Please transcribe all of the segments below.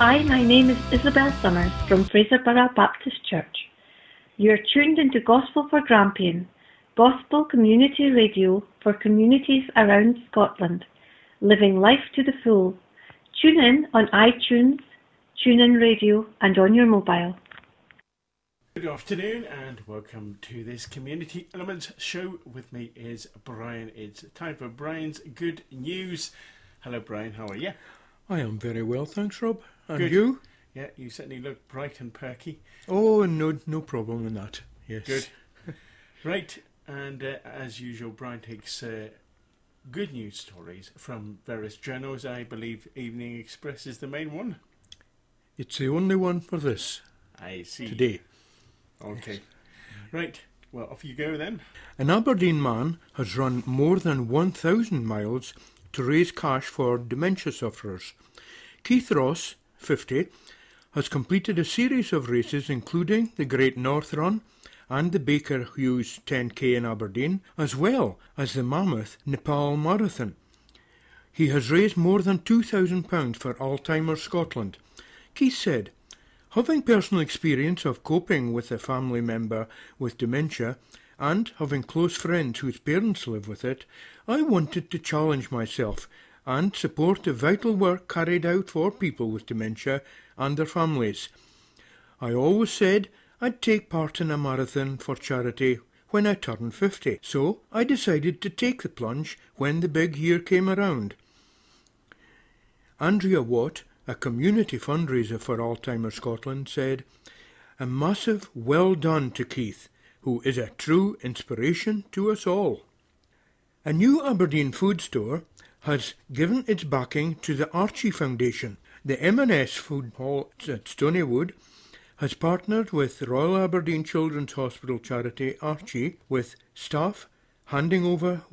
Hi, my name is Isabel Summers from Fraserburgh Baptist Church. You are tuned into Gospel for Grampian, Gospel Community Radio for communities around Scotland, living life to the full. Tune in on iTunes, TuneIn Radio and on your mobile. Good afternoon and welcome to this Community Elements show. With me is Brian. It's time for Brian's Good News. Hello Brian, how are you? I am very well, thanks Rob. And Good. you? Yeah, you certainly look bright and perky. Oh, no problem in that, yes. Good. Right, and as usual Brian takes good news stories from various journals. I believe Evening Express is the main one. It's the only one for this. I see. Today. Okay. Yes. Right, well off you go then. An Aberdeen man has run more than 1,000 miles to raise cash for dementia sufferers. Keith Ross, 50, has completed a series of races including the Great North Run and the Baker Hughes 10K in Aberdeen, as well as the Mammoth Nepal Marathon. He has raised more than £2,000 for Alzheimer's Scotland. Keith said, "Having personal experience of coping with a family member with dementia and having close friends whose parents live with it, I wanted to challenge myself and support the vital work carried out for people with dementia and their families. I always said I'd take part in a marathon for charity when I turned 50, so I decided to take the plunge when the big year came around." Andrea Watt, a community fundraiser for Alzheimer's Scotland, said, "A massive well done to Keith, who is a true inspiration to us all." A new Aberdeen food store has given its backing to the Archie Foundation. The M&S Food Hall at Stonywood has partnered with the Royal Aberdeen Children's Hospital charity Archie, with staff handing over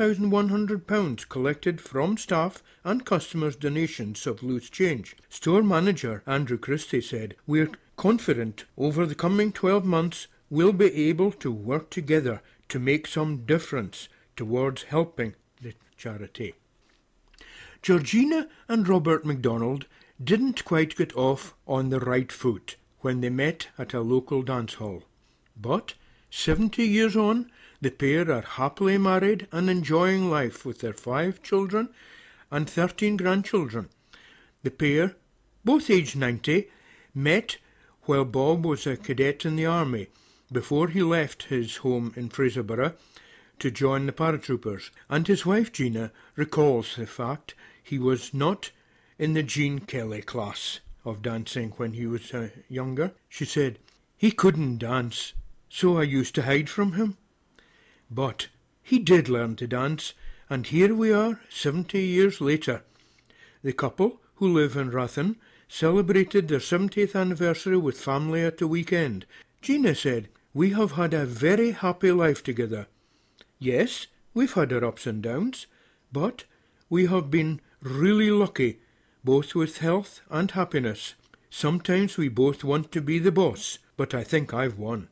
£1,100 collected from staff and customers' donations of loose change. Store manager Andrew Christie said, "We're confident over the coming 12 months we'll be able to work together to make some difference towards helping the charity." Georgina and Robert MacDonald didn't quite get off on the right foot when they met at a local dance hall. But 70 years on, the pair are happily married and enjoying life with their 5 children and 13 grandchildren. The pair, both aged 90, met while Bob was a cadet in the army before he left his home in Fraserburgh to join the paratroopers, and his wife Gina recalls the fact he was not in the Jean Kelly class of dancing when he was younger. She said, "He couldn't dance, so I used to hide from him. But he did learn to dance, and here we are 70 years later." The couple, who live in Rathen, celebrated their 70th anniversary with family at the weekend. Gina said, "We have had a very happy life together. Yes, we've had our ups and downs, but we have been really lucky, both with health and happiness. Sometimes we both want to be the boss, but I think I've won."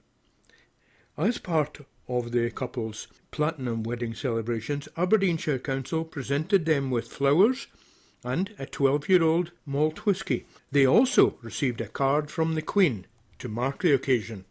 As part of the couple's platinum wedding celebrations, Aberdeenshire Council presented them with flowers and a 12-year-old malt whisky. They also received a card from the Queen to mark the occasion.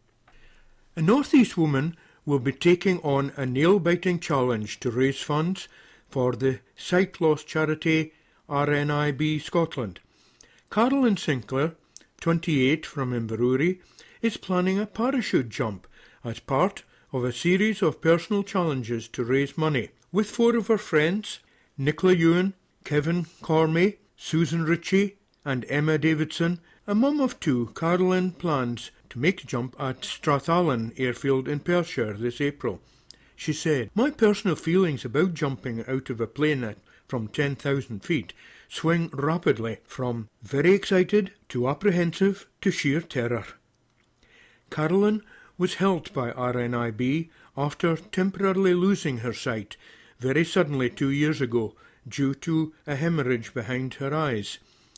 A North East woman will be taking on a nail-biting challenge to raise funds for the sight loss charity RNIB Scotland. Carolyn Sinclair, 28, from Inverurie, is planning a parachute jump as part of a series of personal challenges to raise money. With 4 of her friends, Nicola Ewan, Kevin Cormie, Susan Ritchie and Emma Davidson, a mum of 2, Carolyn plans to make the jump at Strathallan Airfield in Perthshire this April. She said, "My personal feelings about jumping out of a plane from 10,000 feet swing rapidly from very excited to apprehensive to sheer terror." Carolyn was helped by RNIB after temporarily losing her sight very suddenly 2 years ago due to a hemorrhage behind her eyes,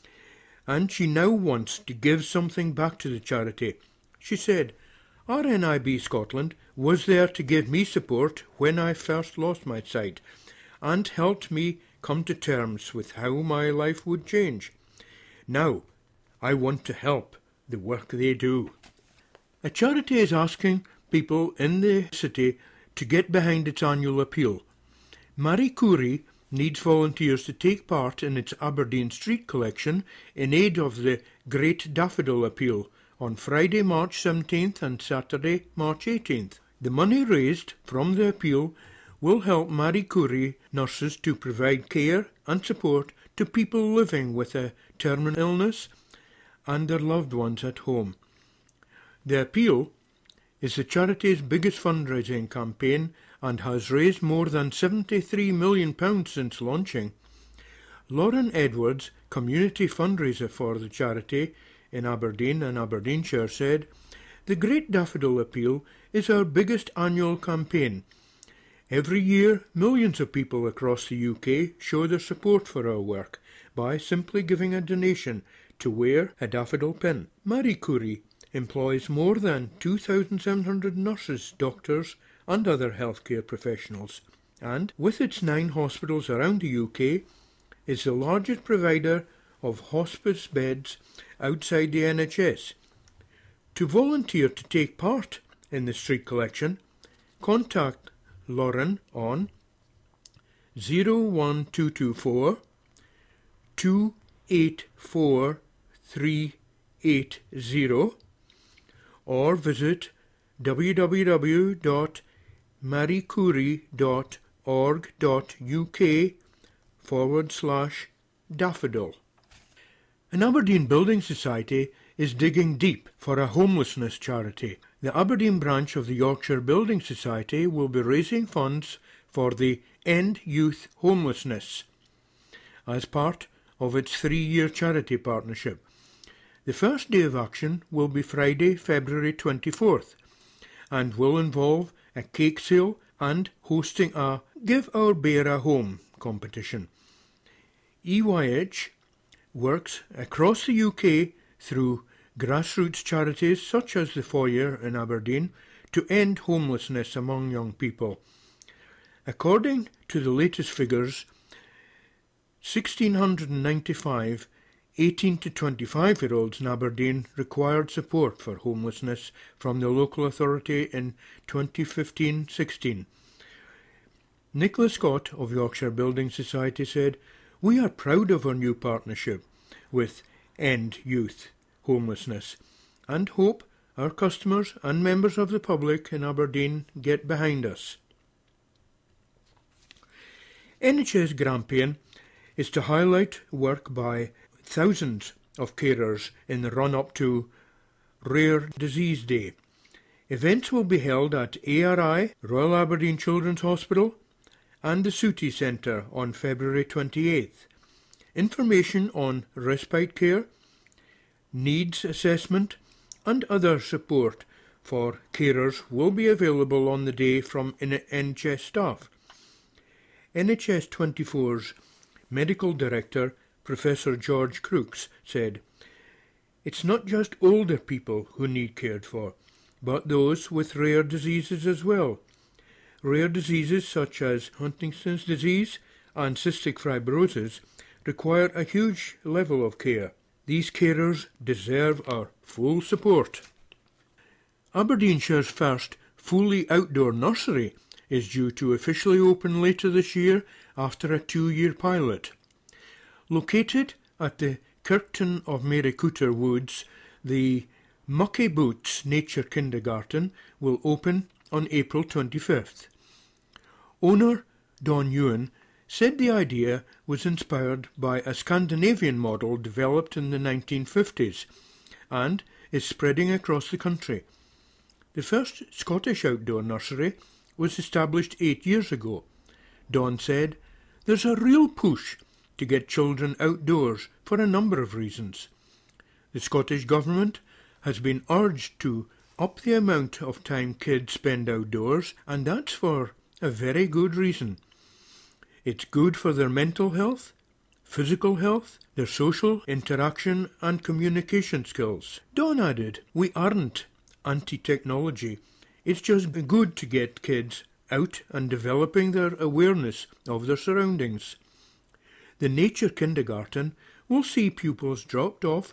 and she now wants to give something back to the charity. She said, "RNIB Scotland was there to give me support when I first lost my sight and helped me come to terms with how my life would change. Now, I want to help the work they do. A charity is asking people in the city to get behind its annual appeal. Marie Curie needs volunteers to take part in its Aberdeen Street collection in aid of the Great Daffodil Appeal on Friday, March 17th and Saturday, March 18th. The money raised from the appeal will help Marie Curie nurses to provide care and support to people living with a terminal illness and their loved ones at home. The appeal is the charity's biggest fundraising campaign and has raised more than £73 million since launching. Lauren Edwards, community fundraiser for the charity in Aberdeen and Aberdeenshire, said, "The Great Daffodil Appeal is our biggest annual campaign. Every year, millions of people across the UK show their support for our work by simply giving a donation to wear a daffodil pin. Marie Curie employs more than 2,700 nurses, doctors and other healthcare professionals, and with its 9 hospitals around the UK, is the largest provider of hospice beds outside the NHS. To volunteer to take part in the street collection, contact Lauren on 01224 284 380 or visit www.mariecurie.org.uk/daffodil. An Aberdeen Building Society is digging deep for a homelessness charity. The Aberdeen branch of the Yorkshire Building Society will be raising funds for the End Youth Homelessness as part of its 3-year charity partnership. The first day of action will be Friday, February 24th, and will involve a cake sale and hosting a Give Our Bear a Home competition. EYH works across the UK through grassroots charities such as the Foyer in Aberdeen to end homelessness among young people. According to the latest figures, 1,695 18 to 25-year-olds in Aberdeen required support for homelessness from the local authority in 2015-16. Nicola Scott of Yorkshire Building Society said, "We are proud of our new partnership with End Youth Homelessness and hope our customers and members of the public in Aberdeen get behind us." NHS Grampian is to highlight work by thousands of carers in the run-up to Rare Disease Day. Events will be held at ARI, Royal Aberdeen Children's Hospital, and the Sooty Centre on February 28th. Information on respite care, needs assessment and other support for carers will be available on the day from NHS staff. NHS 24's Medical Director Professor George Crooks said, "It's not just older people who need cared for, but those with rare diseases as well. Rare diseases such as Huntington's disease and cystic fibrosis require a huge level of care. These carers deserve our full support." Aberdeenshire's first fully outdoor nursery is due to officially open later this year after a 2-year pilot. Located at the Kirkton of Mary Cooter Woods, the Mucky Boots Nature Kindergarten will open on April 25th. Owner Don Ewan said the idea was inspired by a Scandinavian model developed in the 1950s and is spreading across the country. The first Scottish outdoor nursery was established 8 years ago. Don said, "There's a real push to get children outdoors for a number of reasons. The Scottish Government has been urged to up the amount of time kids spend outdoors, and that's for a very good reason. It's good for their mental health, physical health, their social interaction and communication skills." Don added, "We aren't anti-technology. It's just good to get kids out and developing their awareness of their surroundings. The Nature Kindergarten will see pupils dropped off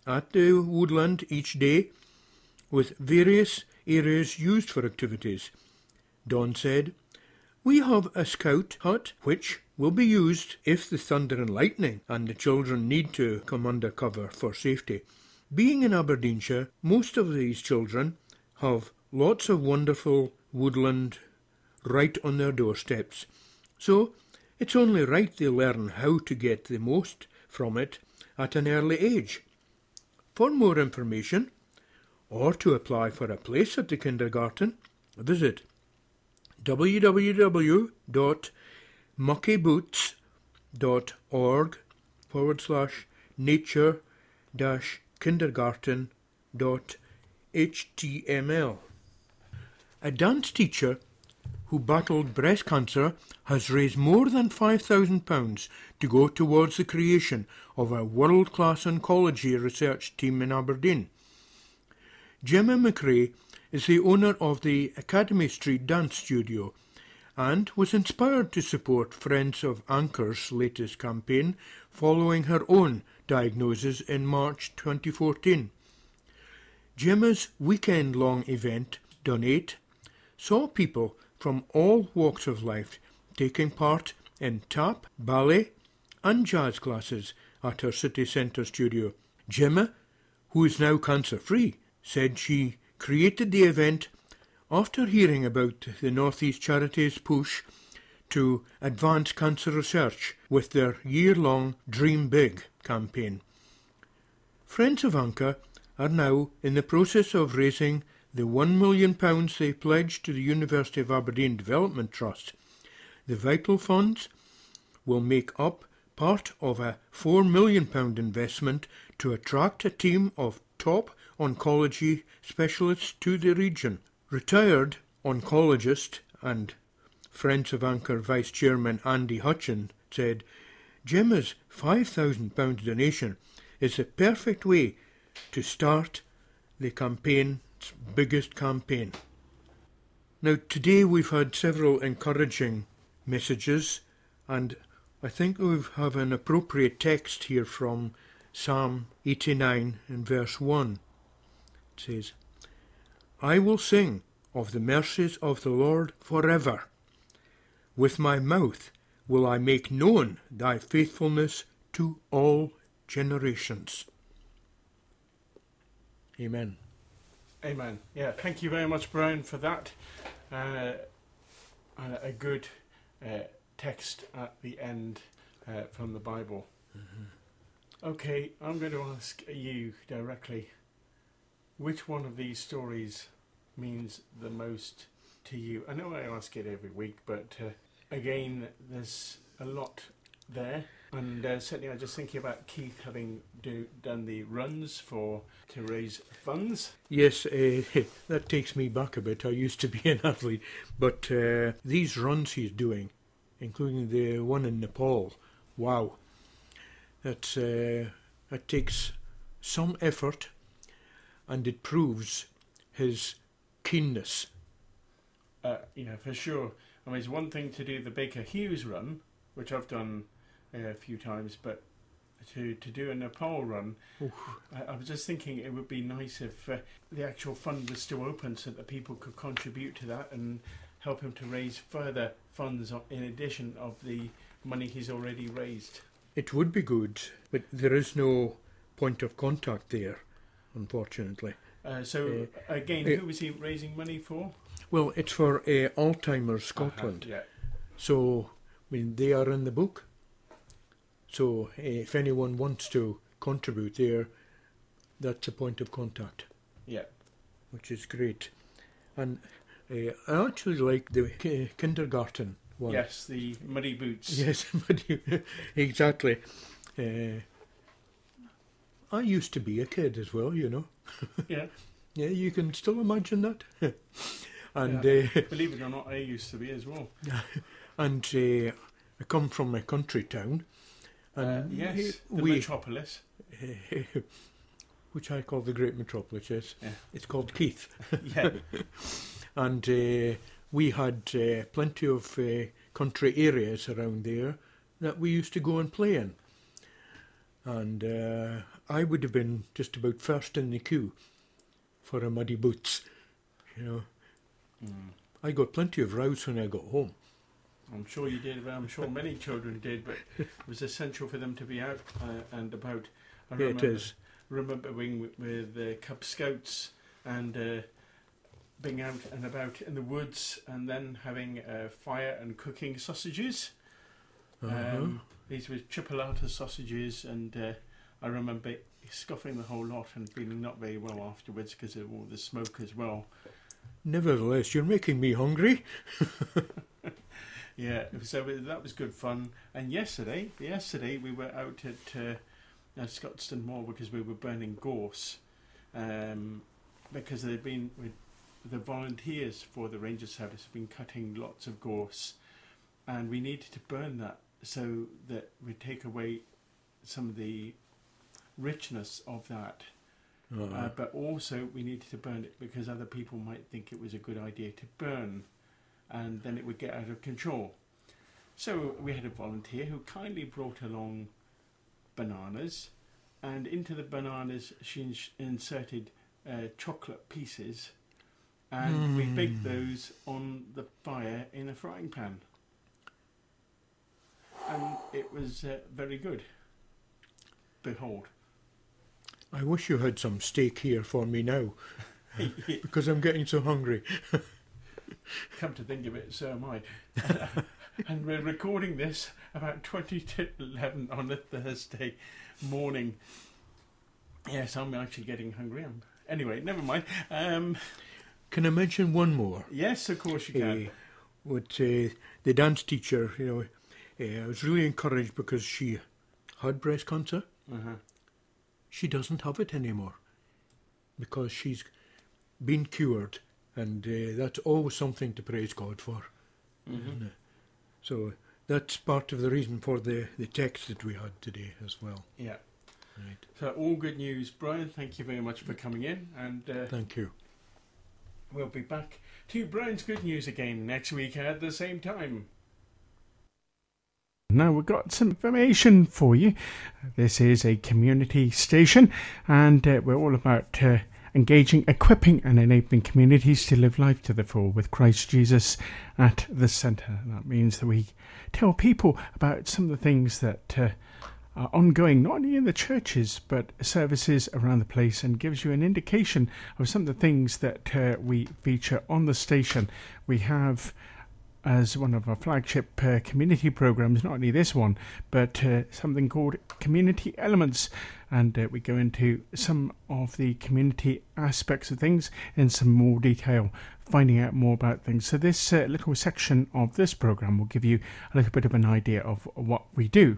at the woodland each day with various areas used for activities. Don said, "We have a scout hut which will be used if the thunder and lightning and the children need to come under cover for safety. Being in Aberdeenshire, most of these children have lots of wonderful woodland right on their doorsteps, so it's only right they learn how to get the most from it at an early age. For more information, or to apply for a place at the kindergarten, visit www.muckyboots.org/nature-kindergarten.html. A dance teacher who battled breast cancer has raised more than £5,000 to go towards the creation of a world-class oncology research team in Aberdeen. Gemma McRae is the owner of the Academy Street Dance Studio and was inspired to support Friends of Anchor's latest campaign following her own diagnosis in March 2014. Gemma's weekend-long event, Donate, saw people from all walks of life taking part in tap, ballet and jazz classes at her city centre studio. Gemma, who is now cancer-free, said she created the event after hearing about the North East Charities' push to advance cancer research with their year-long Dream Big campaign. Friends of Anchor are now in the process of raising the £1 million they pledged to the University of Aberdeen Development Trust. The vital funds will make up part of a £4 million investment to attract a team of top oncology specialists to the region. Retired oncologist and Friends of Anchor Vice Chairman Andy Hutchin said, "Gemma's £5,000 donation is the perfect way to start the campaign's biggest campaign." Now, today we've had several encouraging messages, and I think we have an appropriate text here from Psalm 89 and verse 1. It says, "I will sing of the mercies of the Lord forever. With my mouth will I make known thy faithfulness to all generations." Amen. Amen. Yeah, thank you very much, Brian, for that. A good text at the end from the Bible. Mm-hmm. Okay, I'm going to ask you directly, which one of these stories means the most to you? I know I ask it every week, but again, there's a lot there. And certainly I'm just thinking about Keith having done the runs to raise funds. Yes, that takes me back a bit. I used to be an athlete, but these runs he's doing, including the one in Nepal, wow, that takes some effort, and it proves his keenness. Yeah, for sure. I mean, it's one thing to do the Baker Hughes run, which I've done a few times, but to do a Nepal run, I was just thinking it would be nice if the actual fund was still open so that people could contribute to that and help him to raise further funds in addition of the money he's already raised. It would be good, but there is no point of contact there, unfortunately. Again, who was he raising money for? Well, it's for Alzheimer's Scotland. Yeah. So, I mean, they are in the book. So, if anyone wants to contribute there, that's a point of contact. Yeah. Which is great. And I actually like the kindergarten one. Yes, the muddy boots. Yes, exactly. I used to be a kid as well, you know. Yeah. Yeah, you can still imagine that. And believe it or not, I used to be as well. And I come from a country town. And yes, the metropolis. Which I call the Great Metropolis, yes. Yeah. It's called Keith. Yeah. And we had plenty of country areas around there that we used to go and play in. and I would have been just about first in the queue for a muddy boots, you know. I got plenty of rows when I got home. I'm sure you did, but I'm sure many children did, but it was essential for them to be out and about. It is. Remember being with the Cub Scouts and being out and about in the woods, and then having fire and cooking sausages. These were chipolata sausages, and I remember scoffing the whole lot and feeling not very well afterwards because of all the smoke as well. Nevertheless, you're making me hungry. Yeah, so that was good fun. And yesterday we were out at Scotstoun Moor because we were burning gorse, because they've been with the volunteers for the Ranger Service have been cutting lots of gorse, and we needed to burn that so that we take away some of the richness of that. But also we needed to burn it because other people might think it was a good idea to burn, and then it would get out of control. So we had a volunteer who kindly brought along bananas, and into the bananas she inserted chocolate pieces, and we baked those on the fire in a frying pan, and it was very good. Behold. I wish you had some steak here for me now, because I'm getting so hungry. Come to think of it, so am I. And we're recording this about 20 to 11 on a Thursday morning. Yes, I'm actually getting hungry. Anyway, never mind. Can I mention one more? Yes, of course you can. With the dance teacher, you know, I was really encouraged because she had breast cancer. She doesn't have it anymore because she's been cured, and that's always something to praise God for. So that's part of the reason for the text that we had today as well. Yeah. Right. So all good news. Brian, thank you very much for coming in. And thank you. We'll be back to Brian's good news again next week at the same time. Now we've got some information for you. This is a community station, and we're all about engaging, equipping and enabling communities to live life to the full with Christ Jesus at the centre. That means that we tell people about some of the things that are ongoing, not only in the churches but services around the place, and gives you an indication of some of the things that we feature on the station. We have, as one of our flagship community programs, not only this one, but something called Community Elements, and we go into some of the community aspects of things in some more detail, finding out more about things. So this little section of this program will give you a little bit of an idea of what we do.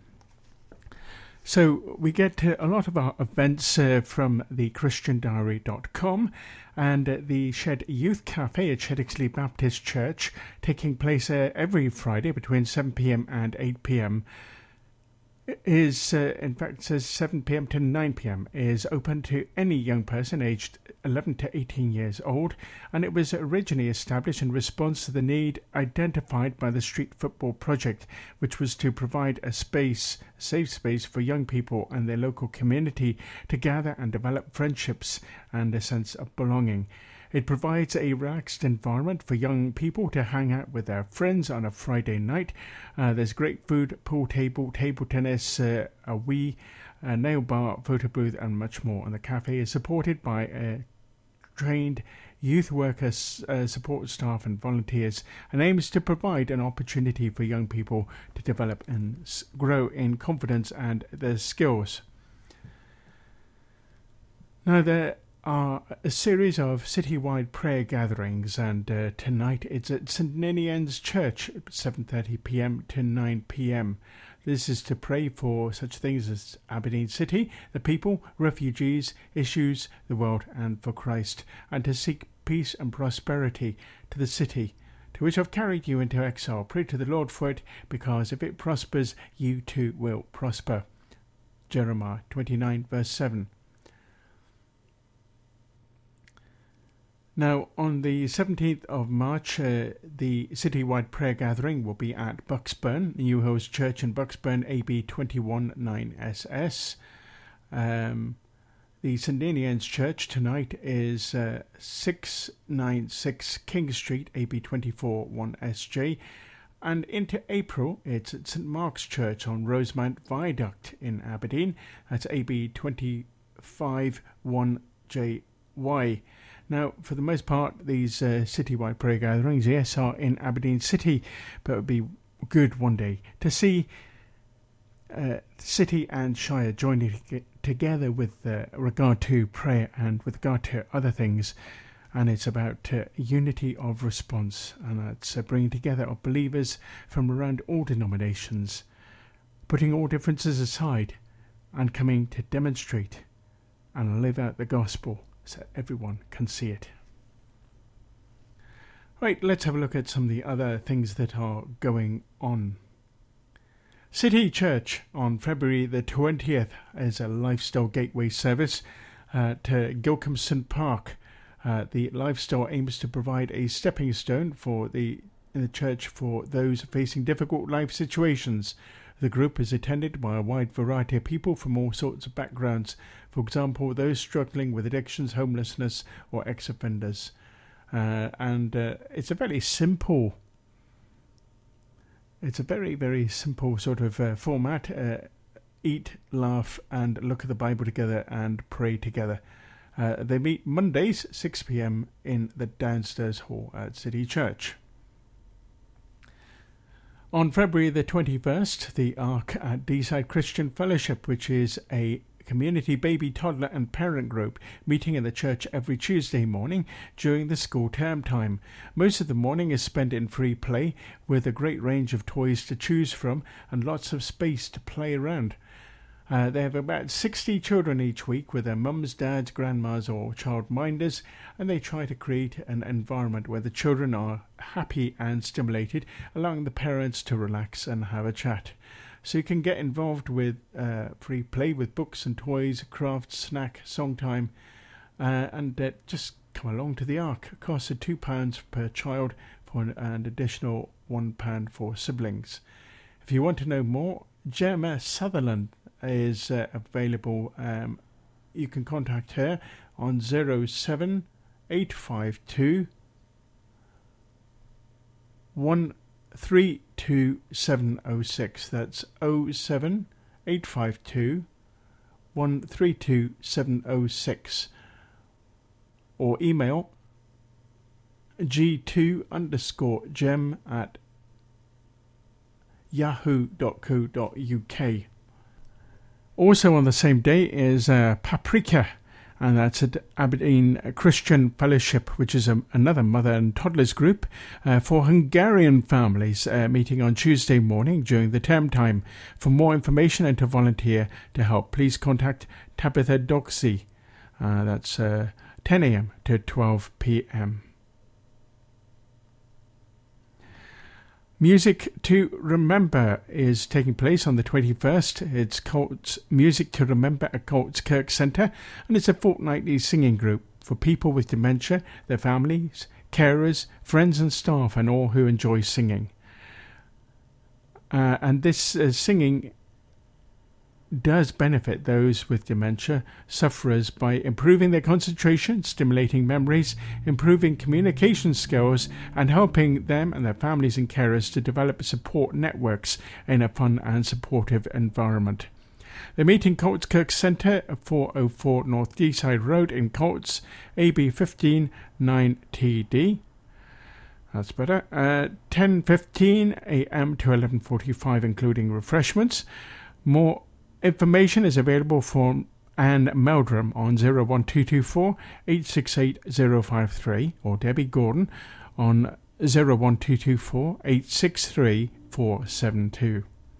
So we get a lot of our events from the christiandiary.com, and the Shed Youth Cafe at Shed Ixley Baptist Church, taking place every Friday between 7 p.m. and 8 p.m. is, in fact, says 7 p.m. to 9 p.m. is open to any young person aged 11 to 18 years old, and it was originally established in response to the need identified by the Street Football Project, which was to provide a safe space for young people and their local community to gather and develop friendships and a sense of belonging. It provides a relaxed environment for young people to hang out with their friends on a Friday night. There's great food, pool table, table tennis, a Wii, a nail bar, photo booth and much more. And the cafe is supported by trained youth workers, support staff and volunteers, and aims to provide an opportunity for young people to develop and grow in confidence and their skills. Now, there are a series of citywide prayer gatherings, and tonight it's at St Ninian's Church at 7:30 p.m. to 9 p.m. This is to pray for such things as Aberdeen City, the people, refugees, issues, the world and for Christ, and to seek peace and prosperity to the city to which I've carried you into exile. Pray to the Lord for it, because if it prospers, you too will prosper. Jeremiah 29 verse 7. Now, on the 17th of March, the citywide prayer gathering will be at Bucksburn, New Hills Church in Bucksburn, AB 219SS. The St. Ninian's Church tonight is 696 King Street, AB 241SJ. And into April, it's at St. Mark's Church on Rosemount Viaduct in Aberdeen. That's AB 251JY. Now, for the most part, these citywide prayer gatherings, yes, are in Aberdeen City, but it would be good one day to see City and Shire joining together with regard to prayer and with regard to other things. And it's about unity of response, and it's bringing together of believers from around all denominations, putting all differences aside and coming to demonstrate and live out the gospel so everyone can see it. Right, let's have a look at some of the other things that are going on. City Church on February the 20th is a Lifestyle Gateway service to Gilcomston Park. The Lifestyle aims to provide a stepping stone for in the church for those facing difficult life situations. The group is attended by a wide variety of people from all sorts of backgrounds. For example, those struggling with addictions, homelessness, or ex-offenders. It's a very simple. It's a very, very simple sort of format. Eat, laugh, and look at the Bible together and pray together. They meet Mondays, 6 p.m. in the downstairs hall at City Church. On February the 21st, the Ark at Deeside Christian Fellowship, which is a community baby, toddler and parent group, meeting in the church every Tuesday morning during the school term time. Most of the morning is spent in free play, with a great range of toys to choose from and lots of space to play around. They have about 60 children each week with their mums, dads, grandmas or childminders, and they try to create an environment where the children are happy and stimulated, allowing the parents to relax and have a chat. So you can get involved with free play with books and toys, crafts, snack, song time, and just come along to the Ark. It costs £2 per child for an additional £1 for siblings. If you want to know more, Gemma Sutherland is available. You can contact her on 07852 132706. That's 07852 132706, or email g2_gem@yahoo.co.uk. Also on the same day is Paprika, and that's at Aberdeen Christian Fellowship, which is another mother and toddlers group for Hungarian families, meeting on Tuesday morning during the term time. For more information and to volunteer to help, please contact Tabitha Doxey. That's 10 a.m. to 12 p.m. Music to Remember is taking place on the 21st. It's Colts Music to Remember at Colts Kirk Centre, and it's a fortnightly singing group for people with dementia, their families, carers, friends and staff, and all who enjoy singing. And this singing does benefit those with dementia sufferers by improving their concentration, stimulating memories, improving communication skills, and helping them and their families and carers to develop support networks in a fun and supportive environment. They meet in Colts Kirk Centre, 404 North Deeside Road in Colts, AB 15 9TD. That's better. 10:15 a.m. to 11:45, including refreshments. More information is available from Anne Meldrum on 01224 868 053, or Debbie Gordon on 01224 863 472.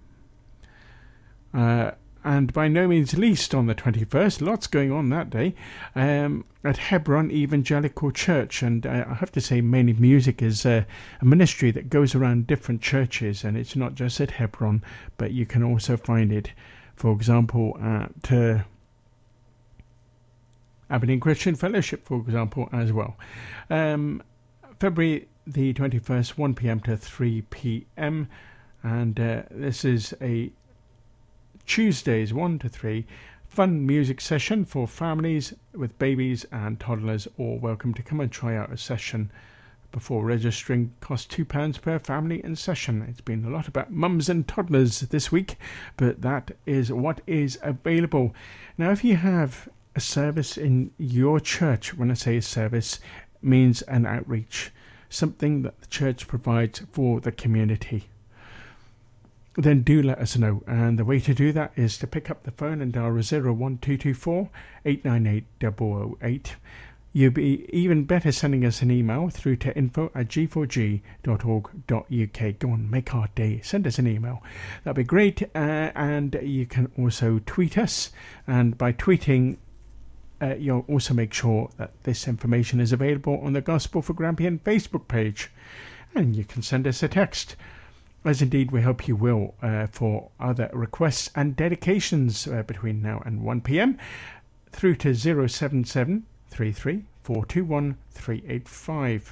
And by no means least, on the 21st, lots going on that day, at Hebron Evangelical Church. And I have to say, mainly music is a ministry that goes around different churches, and it's not just at Hebron, but you can also find it, for example, at Aberdeen Christian Fellowship, for example, as well. February the 21st, 1 p.m. to 3 p.m. And this is a Tuesdays 1 to 3 fun music session for families with babies and toddlers, all welcome to come and try out a session. Before registering, costs £2 per family and session. It's been a lot about mums and toddlers this week, but that is what is available. Now, if you have a service in your church, when I say a service, it means an outreach, something that the church provides for the community, then do let us know. And the way to do that is to pick up the phone and dial 01224 898 008. You'll be even better sending us an email through to info@g4g.org.uk. Go on, make our day. Send us an email. That'd be great. And you can also tweet us. And by tweeting, you'll also make sure that this information is available on the Gospel for Grampian Facebook page. And you can send us a text, as indeed we hope you will, for other requests and dedications between now and 1 p.m. through to 077 421 385.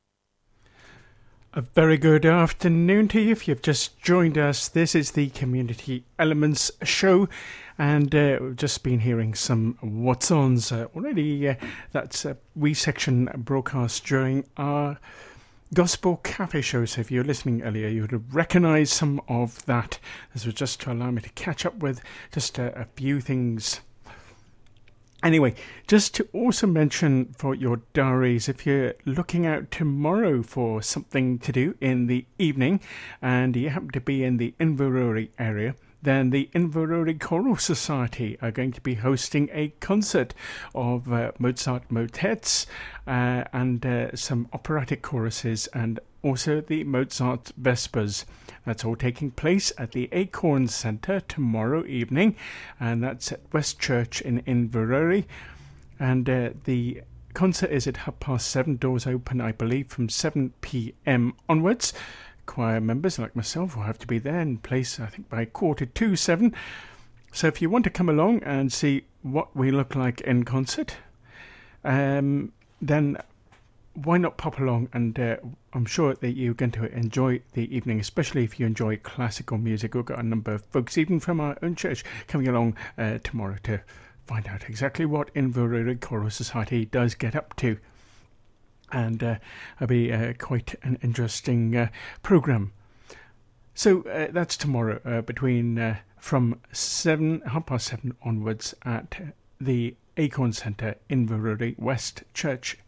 A very good afternoon to you if you've just joined us. This is the Community Elements Show, and we've just been hearing some What's Ons already. That's a wee section broadcast during our Gospel Cafe show, so if you're listening earlier, you would have recognised some of that. This was just to allow me to catch up with just a few things. Anyway, just to also mention for your diaries, if you're looking out tomorrow for something to do in the evening and you happen to be in the Inverurie area, then the Inverurie Choral Society are going to be hosting a concert of Mozart motets and some operatic choruses, and also the Mozart Vespers. That's all taking place at the Acorn Centre tomorrow evening, and that's at West Church in Inverurie. And the concert is at 7:30. Doors open, I believe, from 7 p.m. onwards. Choir members like myself will have to be there in place, I think, by 7:15. So if you want to come along and see what we look like in concert, then why not pop along? And I'm sure that you're going to enjoy the evening, especially if you enjoy classical music. We've got a number of folks, even from our own church, coming along tomorrow to find out exactly what Inverurie Choral Society does get up to. And it'll be quite an interesting programme. So that's tomorrow between from 7:30 onwards at the Acorn Centre, Inverurie West Church.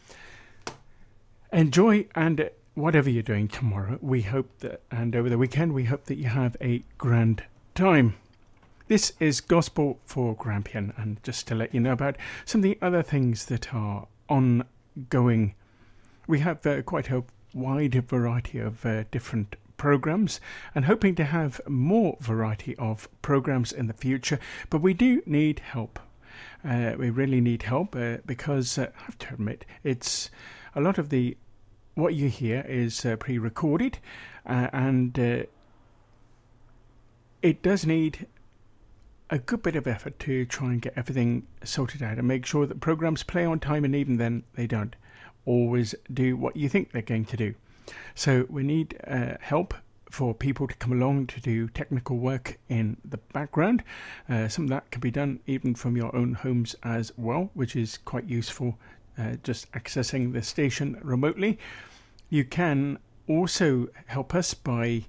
Enjoy, and whatever you're doing tomorrow, we hope that, and over the weekend, we hope that you have a grand time. This is Gospel for Grampian, and just to let you know about some of the other things that are ongoing. We have quite a wide variety of different programs, and hoping to have more variety of programs in the future, but we do need help. We really need help because I have to admit, it's a lot of what you hear is pre-recorded, and it does need a good bit of effort to try and get everything sorted out and make sure that programs play on time, and even then they don't always do what you think they're going to do. So we need help for people to come along to do technical work in the background. Some of that can be done even from your own homes as well, which is quite useful, just accessing the station remotely. You can also help us by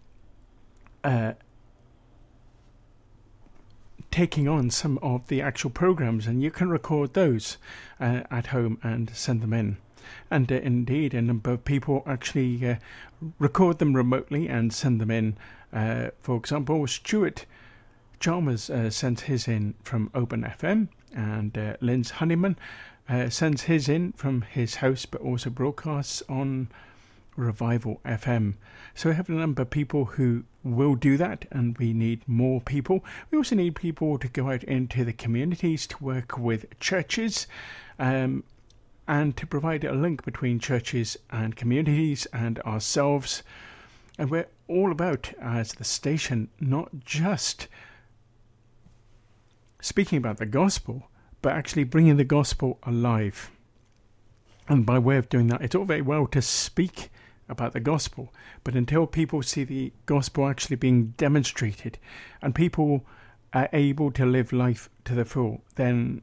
taking on some of the actual programs, and you can record those at home and send them in. And indeed, a number of people actually record them remotely and send them in. For example, Stuart Chalmers sends his in from Open FM, and Linz Honeyman sends his in from his house, but also broadcasts on Revival FM. So we have a number of people who will do that, and we need more people. We also need people to go out into the communities to work with churches, and to provide a link between churches and communities and ourselves. And we're all about, as the station, not just speaking about the gospel, but actually bringing the gospel alive. And by way of doing that, it's all very well to speak about the gospel, but until people see the gospel actually being demonstrated and people are able to live life to the full, then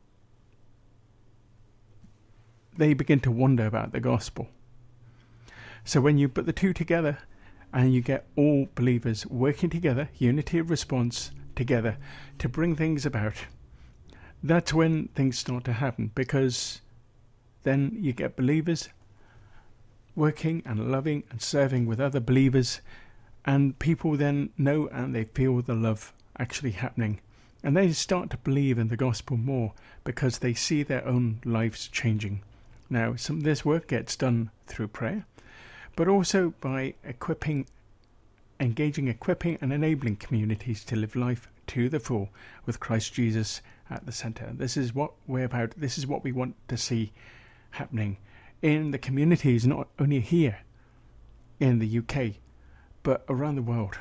they begin to wonder about the gospel. So when you put the two together and you get all believers working together, unity of response together to bring things about, that's when things start to happen, because then you get believers working and loving and serving with other believers, and people then know and they feel the love actually happening, and they start to believe in the gospel more because they see their own lives changing. Now, some of this work gets done through prayer, but also by equipping and enabling communities to live life to the full with Christ Jesus at the centre. This is what we're about. This is what we want to see happening in the communities, not only here in the UK, but around the world.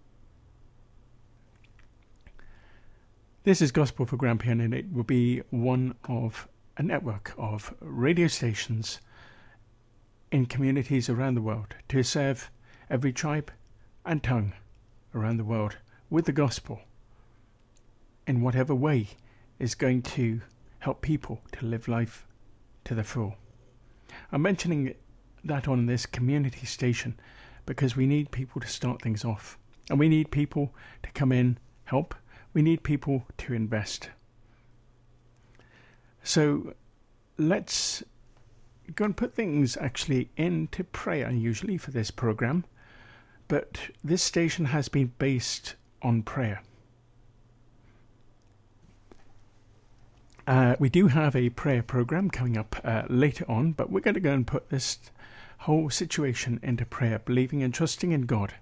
This is Gospel for Grampian, and it will be one of a network of radio stations in communities around the world to serve every tribe and tongue around the world with the gospel in whatever way is going to help people to live life to the full. I'm mentioning that on this community station because we need people to start things off, and we need people to come in, help. We need people to invest. So let's go and put things actually into prayer usually for this program, but this station has been based on prayer. We do have a prayer program coming up later on, but we're going to go and put this whole situation into prayer, believing and trusting in God.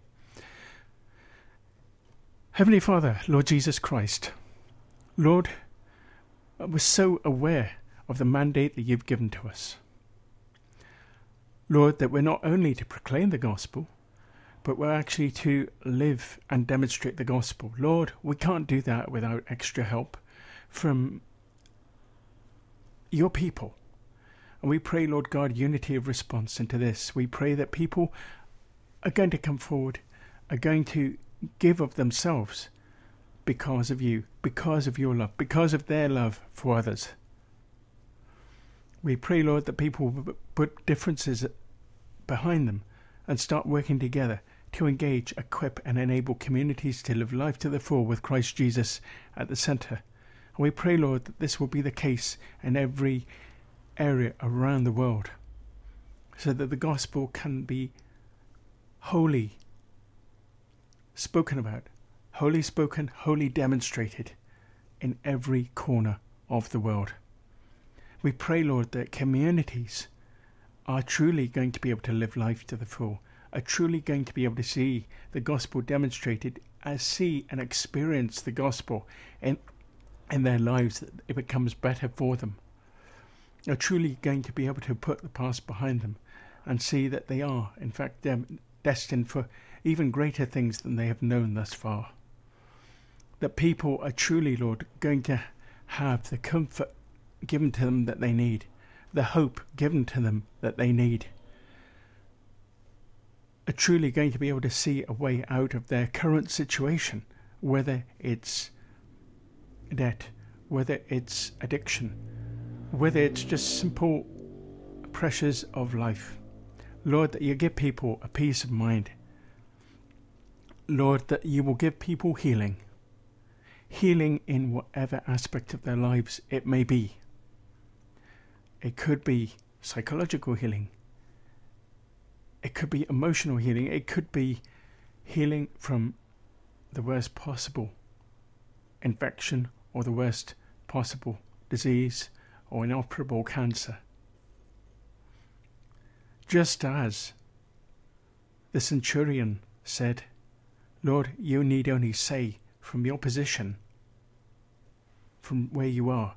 Heavenly Father, Lord Jesus Christ, Lord, we're so aware of the mandate that you've given to us. Lord, that we're not only to proclaim the gospel, but we're actually to live and demonstrate the gospel. Lord, we can't do that without extra help from your people. And we pray, Lord God, unity of response into this. We pray that people are going to come forward, are going to give of themselves because of you, because of your love, because of their love for others. We pray, Lord, that people will put differences behind them and start working together to engage, equip and enable communities to live life to the full with Christ Jesus at the centre. And we pray, Lord, that this will be the case in every area around the world, so that the gospel can be wholly spoken about, wholly spoken, wholly demonstrated in every corner of the world. We pray, Lord, that communities are truly going to be able to live life to the full, are truly going to be able to see the gospel demonstrated, see and experience the gospel in their lives, that it becomes better for them, are truly going to be able to put the past behind them and see that they are, in fact, destined for even greater things than they have known thus far. That people are truly, Lord, going to have the comfort given to them that they need, the hope given to them that they need, are truly going to be able to see a way out of their current situation, whether it's debt, whether it's addiction, whether it's just simple pressures of life. Lord, that you give people a peace of mind. Lord, that you will give people healing in whatever aspect of their lives it may be. It could be psychological healing. It could be emotional healing. It could be healing from the worst possible infection or the worst possible disease or inoperable cancer. Just as the centurion said, Lord, you need only say from your position, from where you are,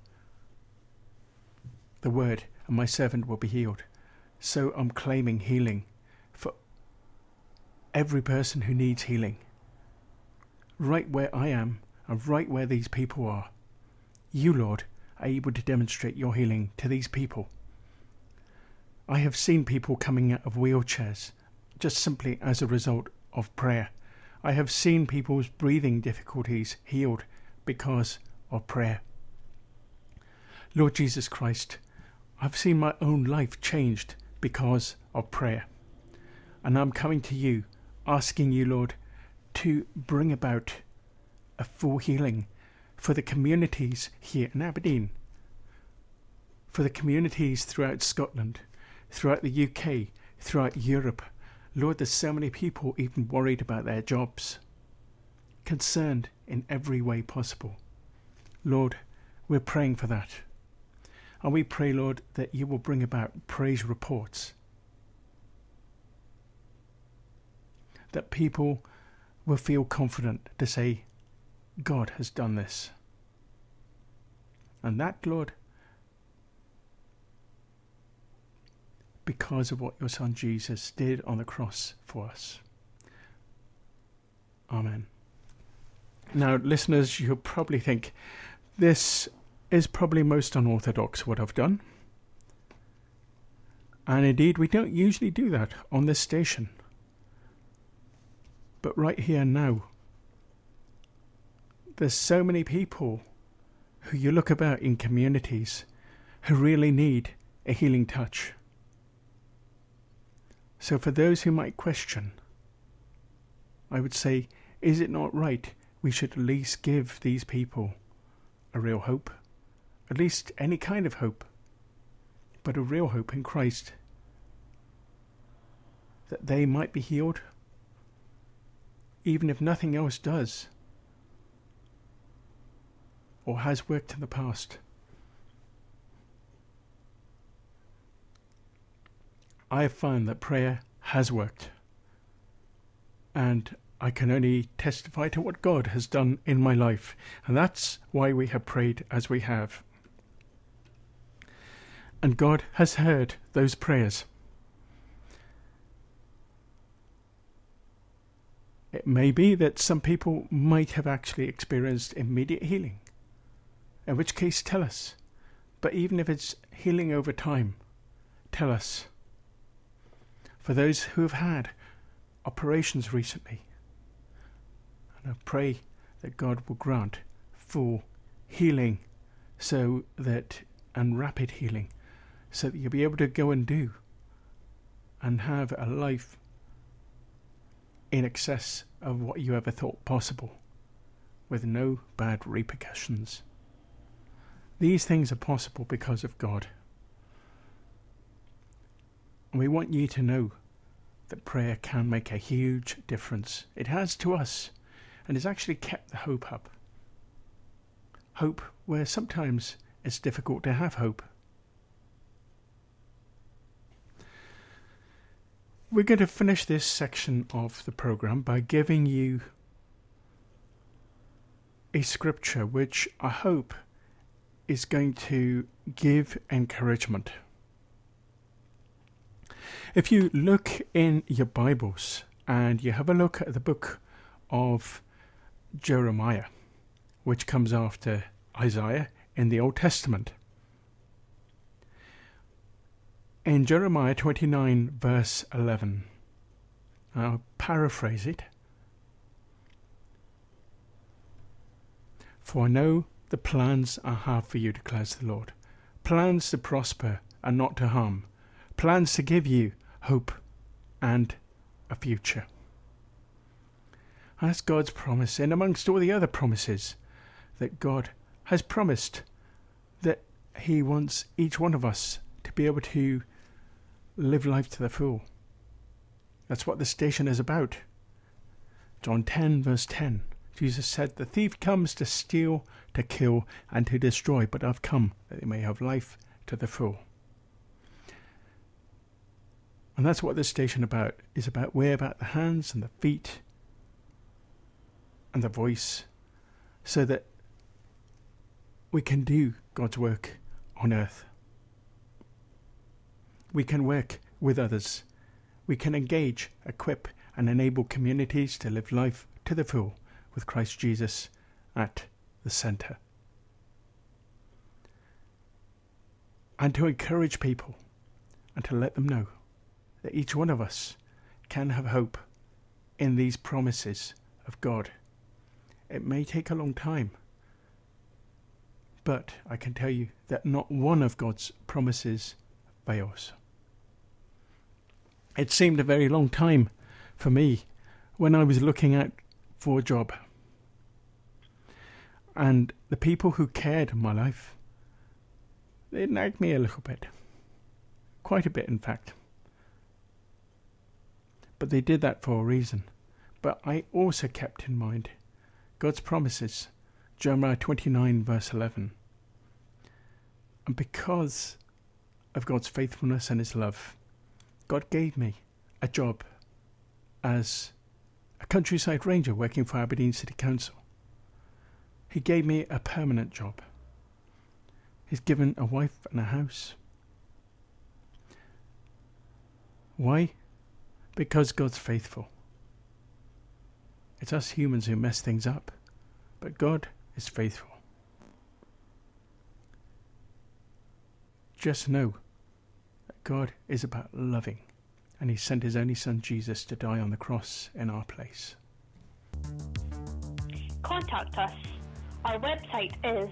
the word, and my servant will be healed. So I'm claiming healing for every person who needs healing, right where I am and right where these people are. You, Lord, are able to demonstrate your healing to these people. I have seen people coming out of wheelchairs just simply as a result of prayer. I have seen people's breathing difficulties healed because of prayer. Lord Jesus Christ, I've seen my own life changed because of prayer. And I'm coming to you, asking you, Lord, to bring about a full healing for the communities here in Aberdeen, for the communities throughout Scotland, throughout the UK, throughout Europe. Lord, there's so many people even worried about their jobs, concerned in every way possible. Lord, we're praying for that. And we pray, Lord, that you will bring about praise reports, that people will feel confident to say, God has done this. And that, Lord, because of what your Son Jesus did on the cross for us. Amen. Now, listeners, you'll probably think, this is probably most unorthodox what I've done. And indeed, we don't usually do that on this station. But right here now, there's so many people who you look about in communities who really need a healing touch. So for those who might question, I would say, is it not right we should at least give these people a real hope? At least any kind of hope, but a real hope in Christ, that they might be healed, even if nothing else does or has worked in the past. I have found that prayer has worked, and I can only testify to what God has done in my life, and that's why we have prayed as we have. And God has heard those prayers. It may be that some people might have actually experienced immediate healing, in which case tell us. But even if it's healing over time, tell us. For those who have had operations recently, and I pray that God will grant full healing and rapid healing, so that you'll be able to go and do and have a life in excess of what you ever thought possible, with no bad repercussions. These things are possible because of God. And we want you to know that prayer can make a huge difference. It has to us, and it's actually kept the hope up. Hope where sometimes it's difficult to have hope. We're going to finish this section of the program by giving you a scripture which I hope is going to give encouragement. If you look in your Bibles and you have a look at the book of Jeremiah, which comes after Isaiah in the Old Testament, in Jeremiah 29 verse 11, I'll paraphrase it. For I know the plans I have for you, declares the Lord. Plans to prosper and not to harm. Plans to give you hope and a future. That's God's promise, and amongst all the other promises that God has promised, that He wants each one of us to be able to live life to the full. That's what the station is about. John 10 verse 10. Jesus said, the thief comes to steal, to kill, and to destroy, but I've come that they may have life to the full. And that's what this station is about. We're about the hands and the feet and the voice, so that we can do God's work on earth. We can work with others. We can engage, equip, and enable communities to live life to the full with Christ Jesus at the centre. and to encourage people and to let them know that each one of us can have hope in these promises of God. It may take a long time, but I can tell you that not one of God's promises fails. It seemed a very long time for me when I was looking out for a job. And the people who cared in my life, they nagged me a little bit. Quite a bit, in fact. But they did that for a reason. But I also kept in mind God's promises, Jeremiah 29 verse 11. And because of God's faithfulness and his love, God gave me a job as a countryside ranger working for Aberdeen City Council. He gave me a permanent job. He's given a wife and a house. Why? Because God's faithful. It's us humans who mess things up, but God is faithful. Just know that God is about loving, and he sent his only son Jesus to die on the cross in our place. Contact us. Our website is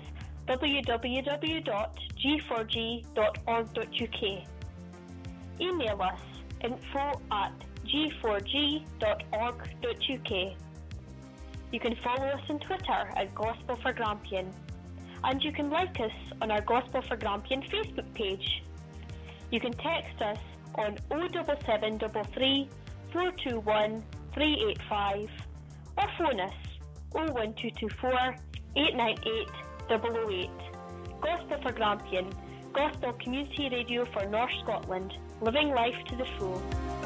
www.g4g.org.uk. Email us info@g4g.org.uk. You can follow us on Twitter at Gospel for Grampian, and you can like us on our Gospel for Grampian Facebook page. You can text us on 07733 421 385 or phone us 01224 898 008. Gospel for Grampian, Gospel Community Radio for North Scotland, living life to the full.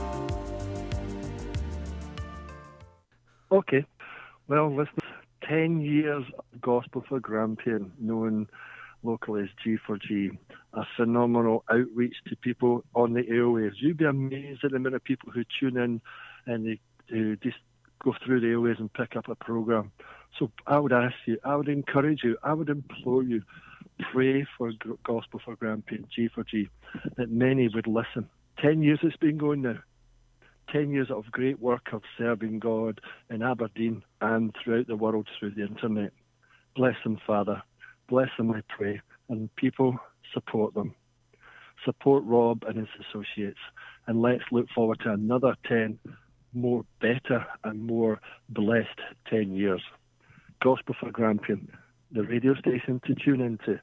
Okay, well, listen, 10 years Gospel for Grampian, known locally as G4G, a phenomenal outreach to people on the airwaves. You'd be amazed at the amount of people who tune in and they just go through the airwaves and pick up a program. So I would ask you, I would encourage you, I would implore you, pray for Gospel for Grampian, G4G, that many would listen. 10 years it's been going now. 10 years of great work of serving God in Aberdeen and throughout the world through the internet. Bless them, Father. Bless them, I pray. And people, support them. Support Rob and his associates. And let's look forward to another 10 more better and more blessed 10 years. Gospel for Grampian, the radio station to tune into.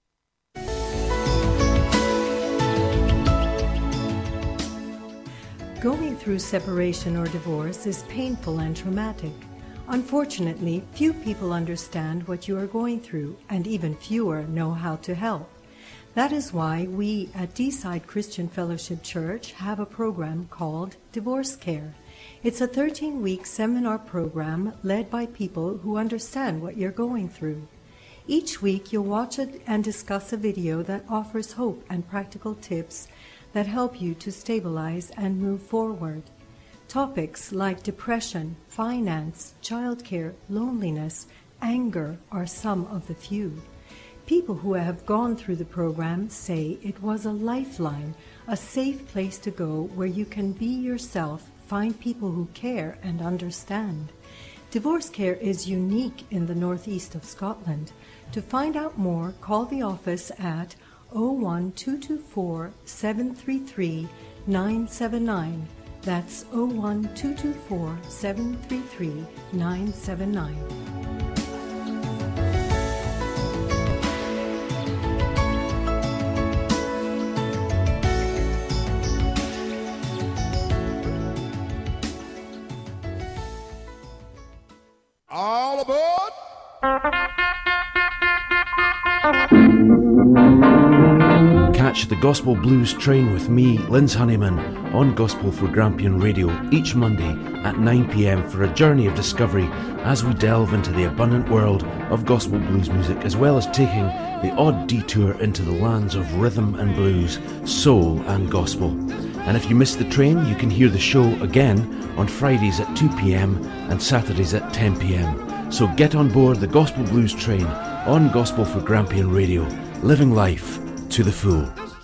Going through separation or divorce is painful and traumatic. Unfortunately, few people understand what you are going through, and even fewer know how to help. That is why we at Deeside Christian Fellowship Church have a program called Divorce Care. It's a 13-week seminar program led by people who understand what you're going through. Each week you'll watch it and discuss a video that offers hope and practical tips that help you to stabilize and move forward. Topics like depression, finance, childcare, loneliness, anger are some of the few. People who have gone through the program say it was a lifeline, a safe place to go where you can be yourself, find people who care and understand. Divorce Care is unique in the northeast of Scotland. To find out more, call the office at 01224 733 979. That's 01224 733 979. All aboard! Catch the Gospel Blues train with me, Linz Honeyman, on Gospel for Grampian Radio each Monday at 9 p.m. for a journey of discovery as we delve into the abundant world of gospel blues music, as well as taking the odd detour into the lands of rhythm and blues, soul and gospel. And if you missed the train, you can hear the show again on Fridays at 2 p.m. and Saturdays at 10 p.m. So get on board the Gospel Blues train on Gospel for Grampian Radio, living life to the full.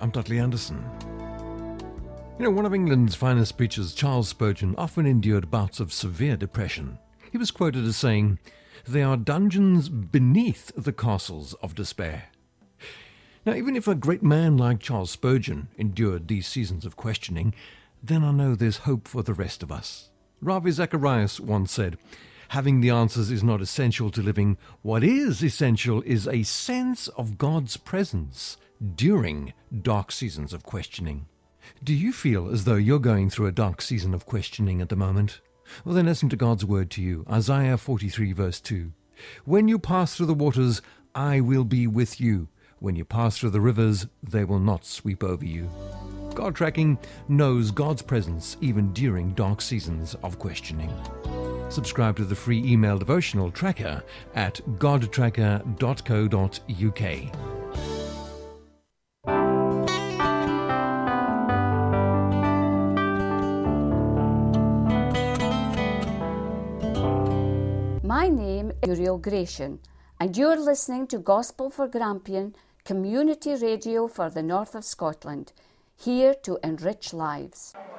I'm Dudley Anderson. You know, one of England's finest preachers, Charles Spurgeon, often endured bouts of severe depression. He was quoted as saying, "There are dungeons beneath the castles of despair." Now, even if a great man like Charles Spurgeon endured these seasons of questioning, then I know there's hope for the rest of us. Ravi Zacharias once said, "Having the answers is not essential to living. What is essential is a sense of God's presence during dark seasons of questioning." Do you feel as though you're going through a dark season of questioning at the moment? Well, then listen to God's word to you. Isaiah 43 verse 2. "When you pass through the waters, I will be with you. When you pass through the rivers, they will not sweep over you." God Tracking knows God's presence even during dark seasons of questioning. Subscribe to the free email devotional tracker at godtracker.co.uk. My name is Muriel Gratian, and you're listening to Gospel for Grampian, community radio for the north of Scotland, here to enrich lives.